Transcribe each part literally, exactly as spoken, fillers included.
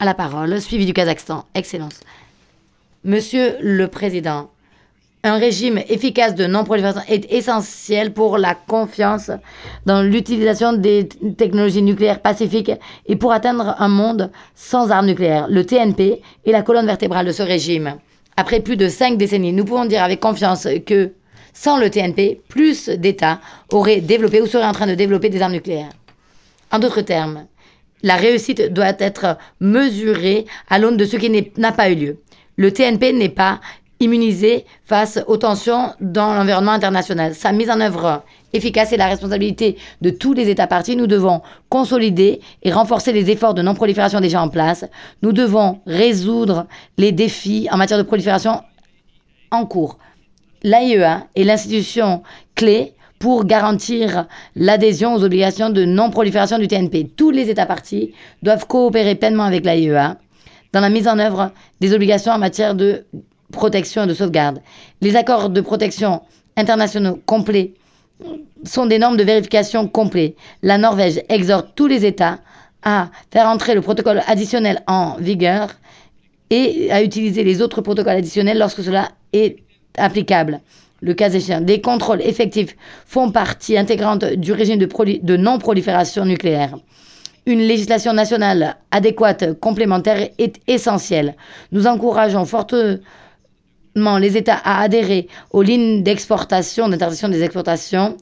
a la parole, suivi du Kazakhstan. Excellence. Monsieur le Président, un régime efficace de non-prolifération est essentiel pour la confiance dans l'utilisation des technologies nucléaires pacifiques et pour atteindre un monde sans armes nucléaires. Le T N P est la colonne vertébrale de ce régime. Après plus de cinq décennies, nous pouvons dire avec confiance que sans le T N P, plus d'États auraient développé ou seraient en train de développer des armes nucléaires. En d'autres termes, la réussite doit être mesurée à l'aune de ce qui n'a pas eu lieu. Le T N P n'est pas immunisé face aux tensions dans l'environnement international. Sa mise en œuvre efficace est la responsabilité de tous les États parties. Nous devons consolider et renforcer les efforts de non-prolifération déjà en place. Nous devons résoudre les défis en matière de prolifération en cours. L'A I E A est l'institution clé pour garantir l'adhésion aux obligations de non-prolifération du T N P. Tous les États parties doivent coopérer pleinement avec l'A I E A dans la mise en œuvre des obligations en matière de protection et de sauvegarde. Les accords de protection internationaux complets sont des normes de vérification complets. La Norvège exhorte tous les États à faire entrer le protocole additionnel en vigueur et à utiliser les autres protocoles additionnels lorsque cela est applicable. Le cas échéant, des contrôles effectifs font partie intégrante du régime de, de non-prolifération nucléaire. Une législation nationale adéquate complémentaire est essentielle. Nous encourageons fortement les États à adhérer aux lignes d'exportation, d'interdiction des exportations.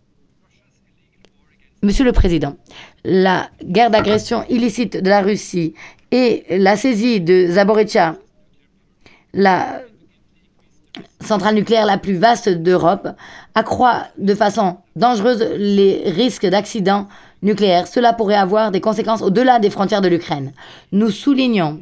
Monsieur le Président, la guerre d'agression illicite de la Russie et la saisie de Zaporizhzhia, la centrale nucléaire la plus vaste d'Europe, accroît de façon dangereuse les risques d'accidents nucléaires. Cela pourrait avoir des conséquences au-delà des frontières de l'Ukraine. Nous soulignons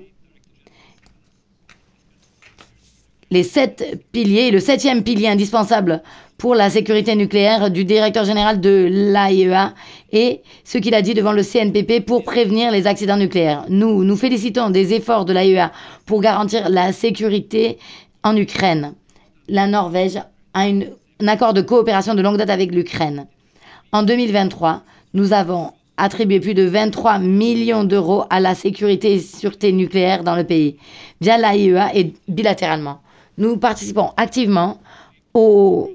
les sept piliers, le septième pilier indispensable pour la sécurité nucléaire du directeur général de l'A I E A et ce qu'il a dit devant le C N P P pour prévenir les accidents nucléaires. Nous nous félicitons des efforts de l'A I E A pour garantir la sécurité en Ukraine. La Norvège a une, un accord de coopération de longue date avec l'Ukraine. En deux mille vingt-trois, nous avons attribué plus de vingt-trois millions d'euros à la sécurité et sûreté nucléaire dans le pays, via l'A I E A et bilatéralement. Nous participons activement au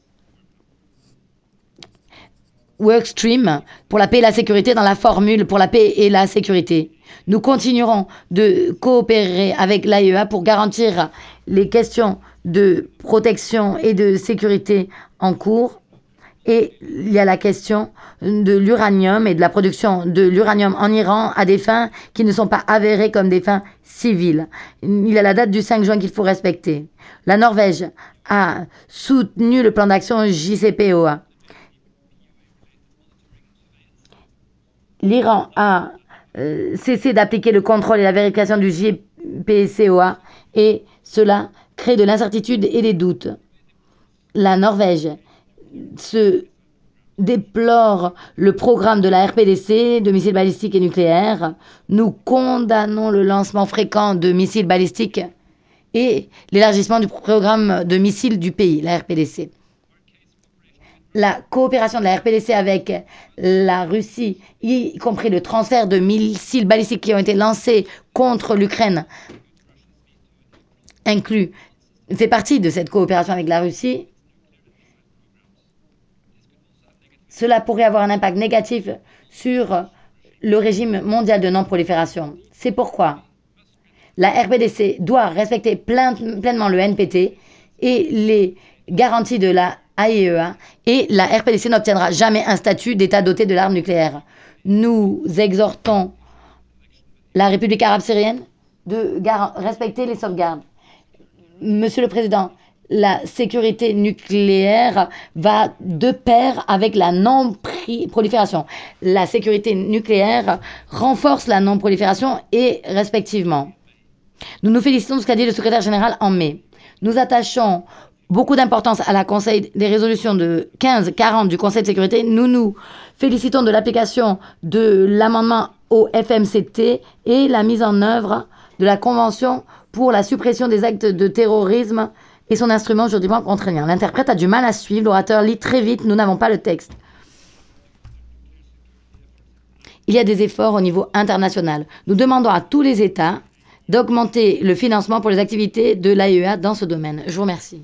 Workstream pour la paix et la sécurité dans la formule pour la paix et la sécurité. Nous continuerons de coopérer avec l'A I E A pour garantir les questions de protection et de sécurité en cours. Et il y a la question de l'uranium et de la production de l'uranium en Iran à des fins qui ne sont pas avérées comme des fins civiles. Il y a la date du cinq juin qu'il faut respecter. La Norvège a soutenu le plan d'action J C P O A. L'Iran a euh, cessé d'appliquer le contrôle et la vérification du J P C O A et cela crée de l'incertitude et des doutes. La Norvège se déplore le programme de la R P D C de missiles balistiques et nucléaires. Nous condamnons le lancement fréquent de missiles balistiques et l'élargissement du programme de missiles du pays, la R P D C. La coopération de la R P D C avec la Russie, y compris le transfert de missiles balistiques qui ont été lancés contre l'Ukraine, inclut, fait partie de cette coopération avec la Russie. Cela pourrait avoir un impact négatif sur le régime mondial de non-prolifération. C'est pourquoi la R P D C doit respecter plein, pleinement le N P T et les garanties de la A I E A, et la R P D C n'obtiendra jamais un statut d'État doté de l'arme nucléaire. Nous exhortons la République arabe syrienne de respecter les sauvegardes. Monsieur le Président, la sécurité nucléaire va de pair avec la non-prolifération. La sécurité nucléaire renforce la non-prolifération et respectivement. Nous nous félicitons de ce qu'a dit le secrétaire général en mai. Nous attachons beaucoup d'importance à la conseil des résolutions de quinze quarante du Conseil de sécurité. Nous nous félicitons de l'application de l'amendement au F M C T et la mise en œuvre de la Convention pour la suppression des actes de terrorisme et son instrument juridiquement contraignant. L'interprète a du mal à suivre, l'orateur lit très vite, nous n'avons pas le texte. il y a des efforts au niveau international. Nous demandons à tous les États d'augmenter le financement pour les activités de l'A E A dans ce domaine. Je vous remercie.